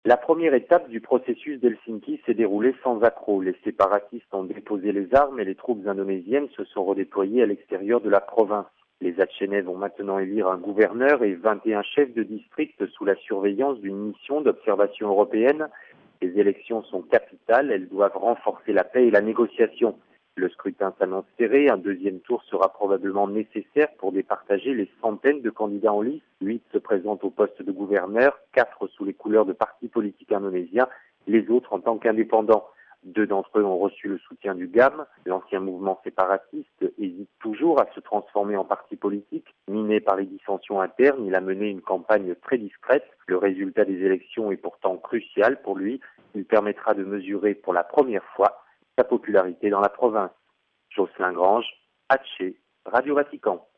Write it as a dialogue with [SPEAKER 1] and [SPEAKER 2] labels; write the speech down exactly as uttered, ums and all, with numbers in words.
[SPEAKER 1] La première étape du processus d'Helsinki s'est déroulée sans accroc. Les séparatistes ont déposé les armes et les troupes indonésiennes se sont redéployées à l'extérieur de la province. Les Achénèves vont maintenant élire un gouverneur et vingt et un chefs de district sous la surveillance d'une mission d'observation européenne. Les élections sont capitales, elles doivent renforcer la paix et la négociation. Le scrutin s'annonce serré, un deuxième tour sera probablement nécessaire pour départager les centaines de candidats en lice. Huit se présentent au poste de gouverneur, quatre sous les couleurs de partis politiques indonésiens, les autres en tant qu'indépendants. Deux d'entre eux ont reçu le soutien du G A M. L'ancien mouvement séparatiste hésite toujours à se transformer en parti politique. Miné par les dissensions internes, il a mené une campagne très discrète. Le résultat des élections est pourtant crucial pour lui. Il permettra de mesurer pour la première fois sa popularité dans la province. Jocelyn Grange, Aceh, Radio Vatican.